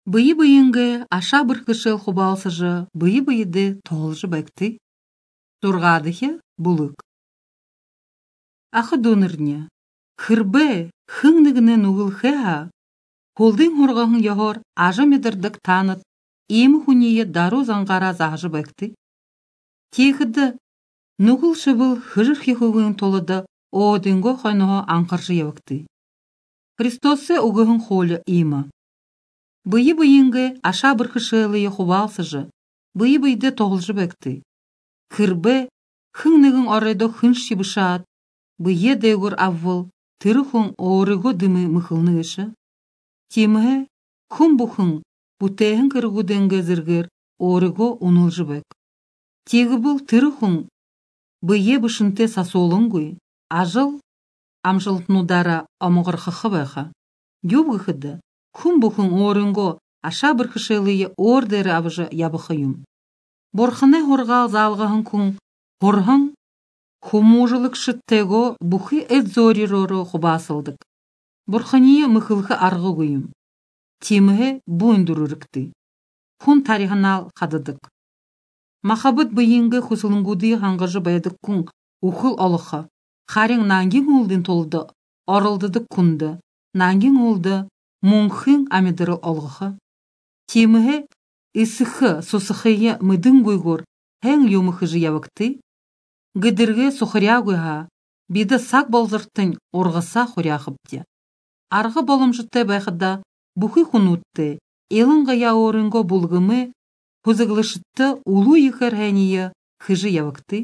Быйы-быйынғы аша бір кішіл хубалсыжы, быйы-быйыды толжы бәкті. Турғадығы бұлық. Ақы донырне. Хырбе, хыңнығынын ұғыл хеға, қолдың хорғағын яғыр ажы медірдік таныт, емі хүнейе дару заңғара зағжы бәкті. Тегіді, нұғыл шыбыл хыжыр хихуғын толыды, оодыңғы қойнығы аңқыржы евікті. Христосы ұғығын қолы емі. Быйы-быйынғы аша бір кішілі хубалсыжы, быйы-быйды тоғылжы бәкті. Хырбе, хыңнығын орайды хынш шибышат, быйе дегір аввыл, тырықын орығы дымы мұхылны ұшы. Темігі, күн бұхын, бұтайын кіргуденгі зіргір орығы ұнылжы бәк. Тегі бұл тырықын, быйе бұшынте сасолын ғой, ажыл, амжылтнудара амығыр қықы бәқа. Юбғықыды, күн бұхын орынғы аша бір кішіліе ордері абыжы ябықыйым. Борхыны хорғал залғығын күн, хорғын, хумужылық шыттего бұхы әдзори роры құбасылдық. Борхыне мұхылғы арғы көйім. Темігі бұйындырырықты. Күн тарихынал қадыдық. Махабыт бұйынғы құсылыңгуды хаңғыжы байдық күн, ұқыл олықы. Қарың наңгин олдың толды, орылдыдық күнді. Наңгин олды, мұңхын амедірі олғықы. Темігі ісіқы, сосықыйы мұдың көйгір, әң еміқы жиявықты. Гыдырғы сұқыря көйға, беді сақ болзырттың орғыса құряқыпты. Арғы болымжытты бәқіда бұқы құнутты, елін ғая орынғы бұлғымы, көзіглішітті ұлу екір әнейі қыжы явықты.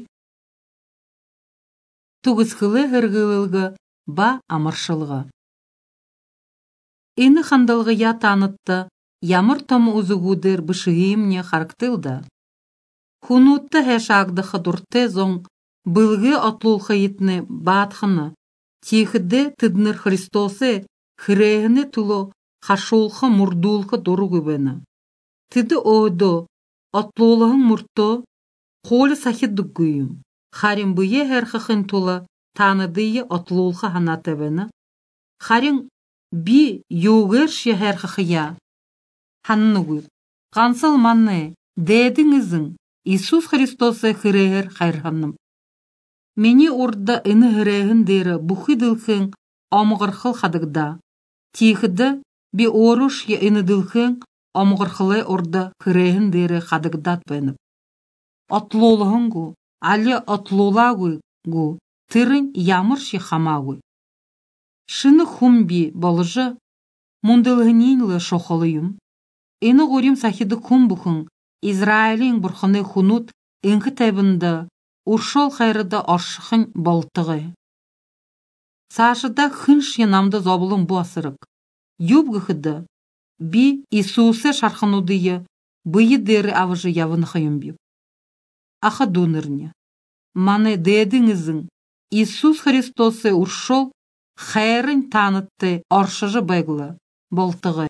Тұғызқылы ғырғылығы ба амыршылығы. Ені қандалғы я танытты, ямыр tomı uzugudir bışığımne харктылда. Хунутты хэшагды хадурте зон былғы атлулхы етні батхыны, тихіде тыдныр Христосы хірегіні тулы хашолхы мурдулхы дұрғы бені. Тыды ойды атлулығын мұртты қолы сахиддік гүйім. Харин бұйе әрхіхін тулы таныдыйы атлулхы ханаты бені. Харин би йогер шехерхіхия. Ханнығыр, қансыл манны, дәдіңізің, Иисус Христосы хірегер хайрханым. Мені орда іні хірегін дері бұхидылхын амығырхыл қадығда. Тихіді би оруш е іні дылхын амығырхылы орда хірегін дері қадығдат бәніп. Атлолығын ғу, алі атлолағы ғу, тырын ямыр ше хамағы. Шыны хумби болыжы, мұндылғынинлы шоқылыйым. Ені ғорим сахиды күн бұхын, Израилин бұрхыны хунут інгі тәбінді, ұршол қайрыда аршықын болтығы. Сашыда хынш енамды зобылын бұ асырық. Юбғықыды, би Исусы шархынудыйы, бұйы дері авыжы явын қайым біп. Ақы донырне. Маны дәдіңізің, Иисус Христосы ұршол қайрын танытты аршыжы бәгілі, болтығы.